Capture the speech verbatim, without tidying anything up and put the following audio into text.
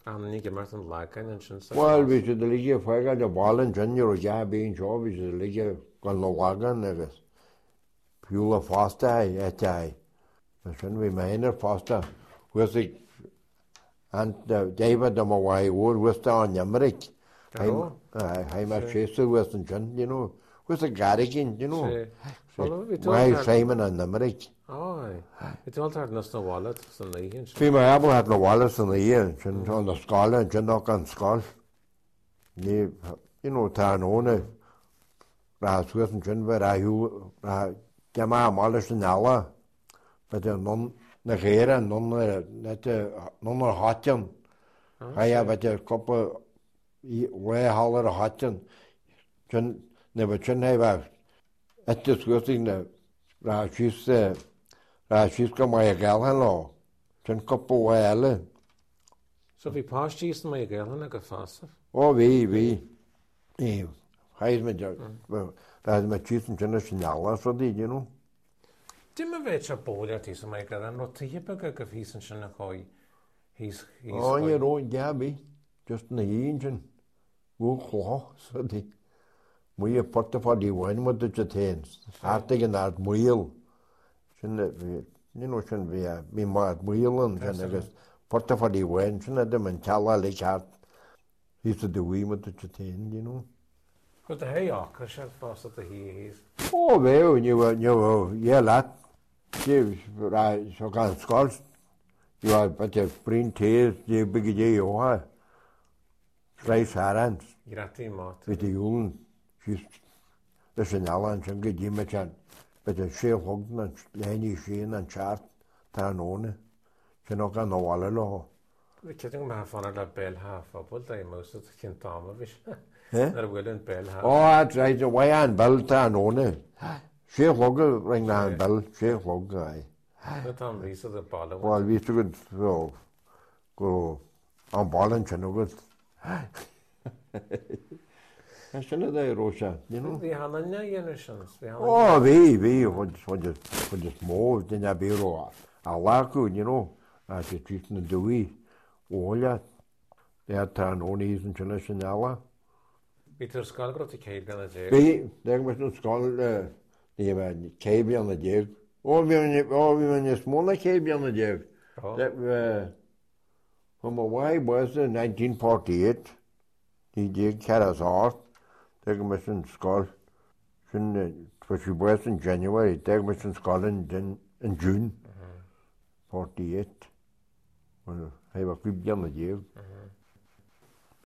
And you get Martin Lagan and Shin. Well, we should the league of Fagan, the ball and junior, yeah, being job, we should the league of Wagon, I guess. Pula Foster, at I. Shouldn't we minor Foster? Where's the and David the Mawai Wood was on Yamrick. I'm a chaser with and you know, with a garrigan, you know. Why Simon and Limerick? Oh, it's all hard not to wallet, so the Ian. Fima Apple had no wallets in the year, and on the scholar, and Janock on skull. You know, Tarnona, Rasworth and Junver, I Jama Mollish and Allah, but they're none, Nagera, none, none are hotton. I have a couple way holler hotton. Jun never chun have at this worthing the Rashis, Rashis come by a gal, Jun couple way. So if he passed you, my girl, and I got faster. Oh, we, we. How's my job? Well, that's my chief and generation, for the, you know. Dimmer vet a board at his maker, and not to hip a gug of his and Shanakoi. He's, he's. Oh, you know, yeah, be just in the engine. We'll claw, so the. We have put the body one with the chains. Artig and that wheel. Shouldn't it be, you know, shouldn't be a me mad wheel and I guess put the body one, shouldn't it? And tell her like that. He said the wheel with the chain, you know. But the hay arc, I shall pass at the he is. Oh, well, you were, you were, yeah, lad. You, right, so can't scores. You are, but you bring tears, you big day, you are. Rice herrans. Gratti mat. With the young. There's an Alan and good image and but the share Hogden and Lenny Sheen and Chart Tarnone. She not got no wall law. The kidding my fun at a bell half up, but I most of the Kintomovish. Eh? They're willing bell half. Oh, that's right, the way and bell Tarnone. Share Hoggle ring and bell, share Hoggle. The Tom Reese of the ball. Well, we should go go on ball and Chinogut. I shouldn't they, Rosa, you know? The Hananya generations. Oh, we, we, what just, what just moved in a bureau. I like you, you know, as you treating the Dewey. Oh, yeah. They had turn on ease and Chanel. Peter Skull got the cave on the day. We, there was no skull, uh, they had cave on the day. Oh, we were a smaller cave on the day. That, uh, from a while was in nineteen forty-eight. He did carry us off. Take me in Skull. For she was in January. Take me in Skull in, in June. forty-eight. Well, I have a good young year.